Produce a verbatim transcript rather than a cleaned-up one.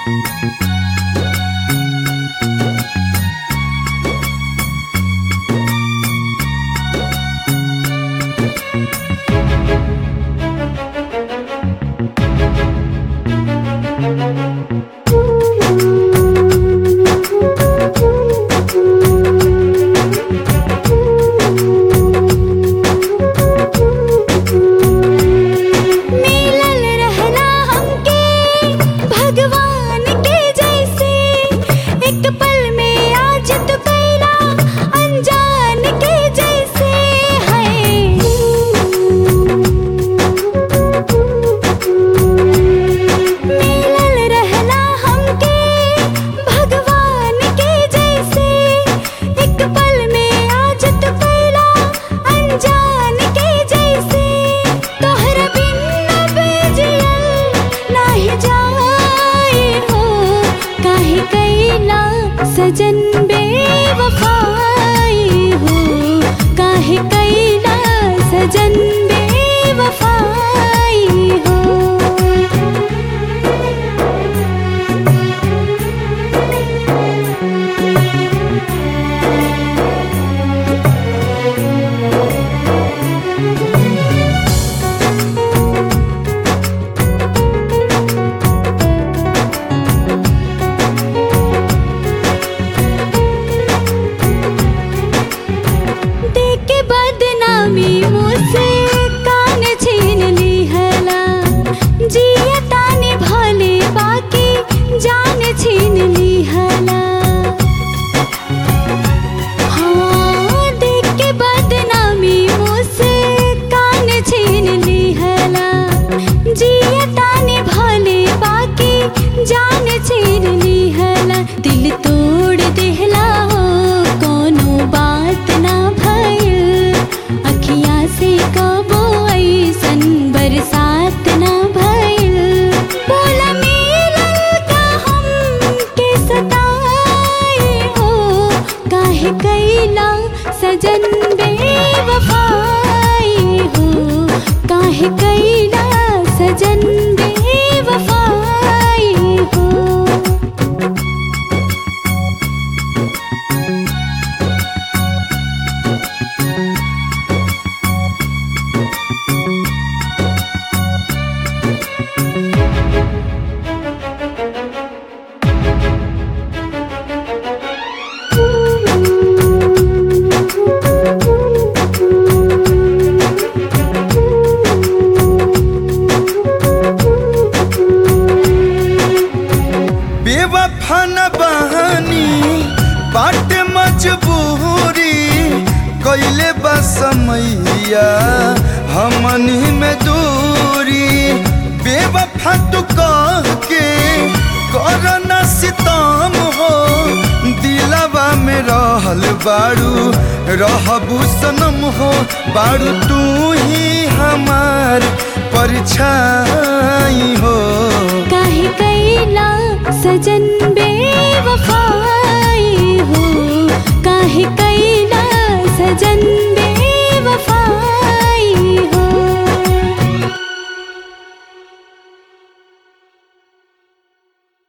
सजन बेवफाई हो काहे कैला सजन बेवफाई हो। मुझसे कान छीन ली हला जिया ताने भले बाकी जान छीन ली हला। हाँ देख के बदनामी मुझसे कान छीन ली हला जिया ताने भले बाकी जान छीन ली हला। दिल तोड़ देहला हो कोनो बात ना भइल अखिया से कबो ऐसन बरसात ना भइल। बोला मिलल का हमके सताए हो काहे कैला सजन बेवफाई हो काहे कैला सजन बेवफाई हो। बेवफा न बहानी बाट मजबूरी कैले बा समैया हमनी में दूरी। बेवफा तू कह के करना सितम हो दिलवा में रहल बारू रहबू सनम हो बारू तू ही हमार परछाई हो। काहे कैला सजन बेवफा